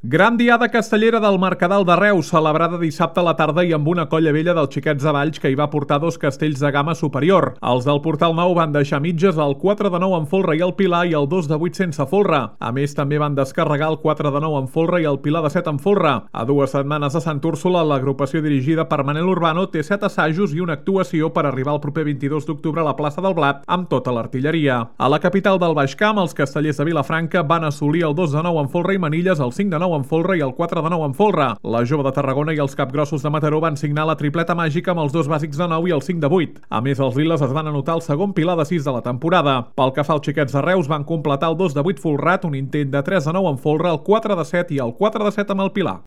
Gran diada castellera del Mercadal de Reus, celebrada dissabte a la tarda i amb una colla vella dels xiquets de Valls que hi va portar dos castells de gamma superior. Els del Portal Nou van deixar mitges el 4 de 9 amb folre i el Pilar i el 2 de 8 sense folre. A més, també van descarregar el 4 de 9 amb folre i el Pilar de 7 amb folre. A 2 setmanes de Sant Úrsula, l'agrupació dirigida per Manel Urbano té 7 assajos i una actuació per arribar el proper 22 d'octubre a la plaça del Blat amb tota l'artilleria. A la capital del Baix Camp, els castellers de Vilafranca van assolir el 2 de 9 amb folre i manilles, el 5 de 9 amb folre i el 4 de 9 amb folre. La Jove de Tarragona i els Capgrossos de Mataró van signar la tripleta màgica amb els dos bàsics de 9 i el 5 de 8. A més, els liles es van anotar el segon Pilar de 6 de la temporada. Pel que fa als xiquets de Reus, van completar el 2 de 8 folrat, un intent de 3 de 9 amb folre, el 4 de 7 i el 4 de 7 amb el Pilar.